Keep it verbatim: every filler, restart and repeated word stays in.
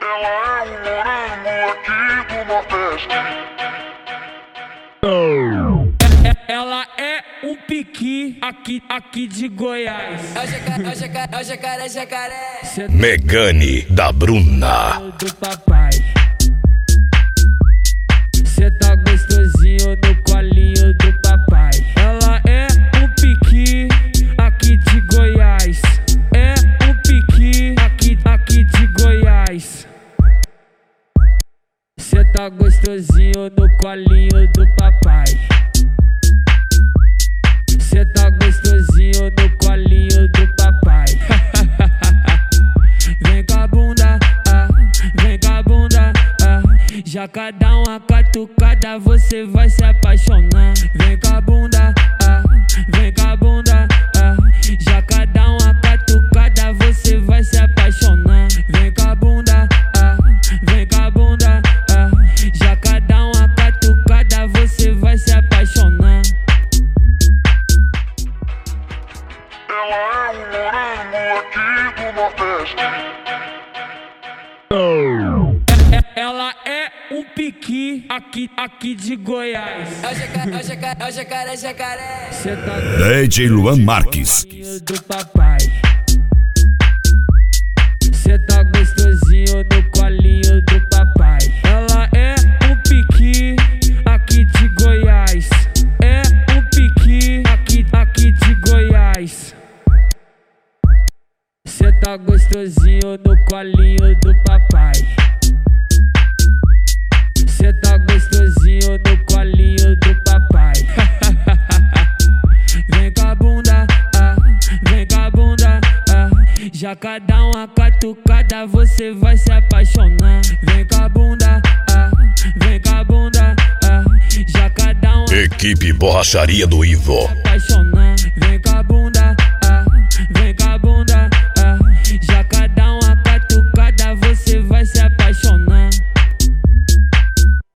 Ela é um morango aqui do Nordeste. Ela é um piqui aqui, aqui de Goiás. É o jacaré, é o jacaré, é o jacaré, jacaré. Megane da Bruna. Do papai. Cê tá gostosinho no colinho do papai. Ela é um piqui aqui de Goiás. É um piqui aqui, aqui de Goiás. Cê tá gostosinho no colinho do papai. Cê tá gostosinho no colinho do papai. Vem com a bunda, ah, vem com a bunda, ah. Já cada uma catucada você vai se apaixonar. Vem com a bunda, ah, vem com a bunda, ah. Já cada uma catucada você vai se apaixonar. Vem com a bunda, ah, vem com a bunda, ah. Já cada uma catucada você vai se apaixonar. Ela é um morango aqui do Nordeste. Ela é um piqui aqui, aqui de Goiás. É o jacaré, é o jacaré, é o jacaré, jacaré. Cê tá D J Luan Marques. do papai. Cê tá gostosinho no colinho do papai. Ela é um piqui aqui de Goiás. É um piqui aqui, aqui de Goiás. Cê tá gostosinho no colinho do papai. Cê tá gostosinho no colinho do papai. Vem com a bunda, ah, vem com a bunda, ah. Já cada uma catucada você vai se apaixonar. Vem com a bunda, ah, vem com a bunda, ah. Já cada uma Equipe Borracharia do Ivo. se apaixonar.